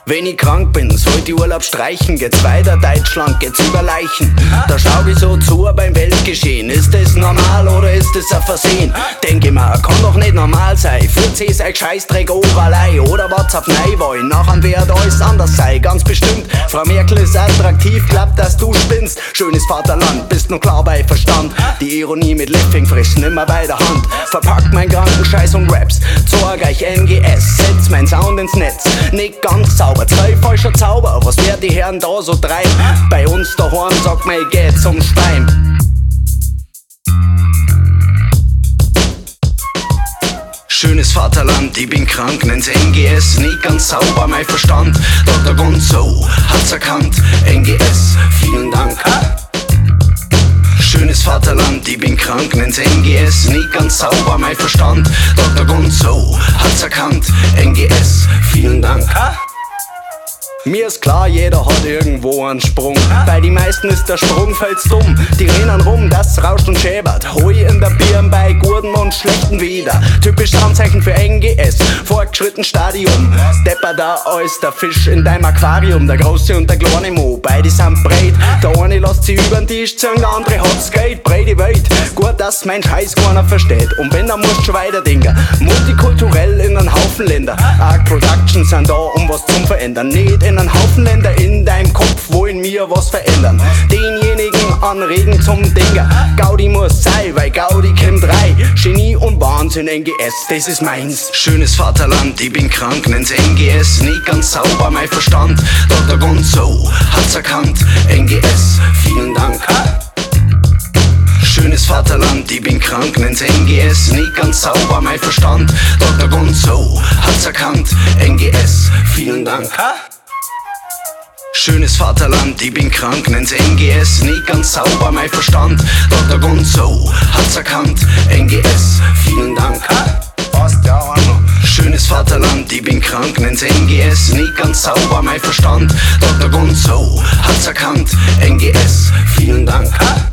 Wenn ich krank bin, sollte ich Urlaub streichen. Geht's weiter, Deutschland, geht's über Leichen. Da schau ich so zu beim Weltgeschehen. Ist das normal oder ist das ein Versehen? Denke ich mir, kann doch nicht normal sein. Für C sei Scheißdreck overlei. Oder was auf Neuwahl, nachher wird alles anders sei. Ganz bestimmt, Frau Merkel ist attraktiv. Glaubt, dass du spinnst. Schönes Vaterland, bist nur klar bei Verstand. Die Ironie mit Lifting frisch, nimmer bei der Hand. Verpackt mein kranken Scheiß und Raps. Zorgreich NGS, setz mein Sound ins Netz. Nicht ganz sauber. Zwei falscher Zauber, was wer die Herren da so treiben? Bei uns daheim sagt man, ich geh zum Speim. Schönes Vaterland, ich bin krank, nenn's NGS. Nicht ganz sauber, mein Verstand. Dr. Gonzo hat's erkannt. NGS, vielen Dank. Schönes Vaterland, ich bin krank, nenn's NGS. Nicht ganz sauber, mein Verstand. Dr. Gonzo hat's erkannt. NGS, vielen Dank. Mir ist klar, jeder hat irgendwo einen Sprung. Bei die meisten ist der Sprungfels dumm. Die rennen rum, das rauscht und schäbert. Hoi in der Birn bei guten und schlechten wieder. Typisch Anzeichen für NGS, fortgeschritten Stadium. Depper da als der Fisch in deinem Aquarium. Der große und der kleine Mo, beide sind breit. Der eine lässt sie übern Tisch ziehen, der andere hat's Geld. Breite Welt, gut, dass mein Scheiß keiner versteht. Und wenn, dann musst schon weiter denken. Multikulturell in einen Haufen Länder. Arc Productions sind da, um was zum Verändern. Nicht in einen Haufen Länder in deinem Kopf wollen mir was verändern. Denjenigen anregen zum Dinger. Gaudi muss sein, weil Gaudi kommt rein. Genie und Wahnsinn, NGS, das ist meins. Schönes Vaterland, ich bin krank, nenn's NGS. Nicht ganz sauber, mein Verstand. Dr. Gonzo hat's erkannt. NGS, vielen Dank. Schönes Vaterland, ich bin krank, nenn's NGS. Nicht ganz sauber, mein Verstand. Dr. Gonzo hat's erkannt. NGS, vielen Dank. Schönes Vaterland, ich bin krank, nenn's NGS. Nicht ganz sauber, mein Verstand. Dr. Gonzo hat's erkannt. NGS, vielen Dank. Passt ja auch noch. Schönes Vaterland, ich bin krank, nenn's NGS. Nicht ganz sauber, mein Verstand. Dr. Gonzo hat's erkannt. NGS, vielen Dank.